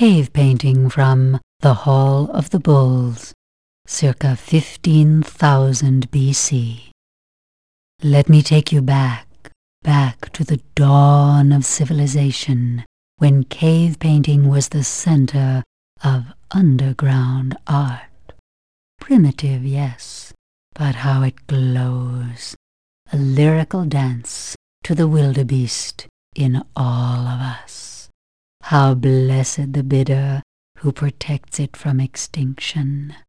cave painting from the Hall of the Bulls, circa 15,000 BC. Let me take you back to the dawn of civilization, when cave painting was the center of underground art. Primitive, yes, but how it glows. A lyrical dance to the wildebeest in all of us. How blessed the bidder who protects it from extinction.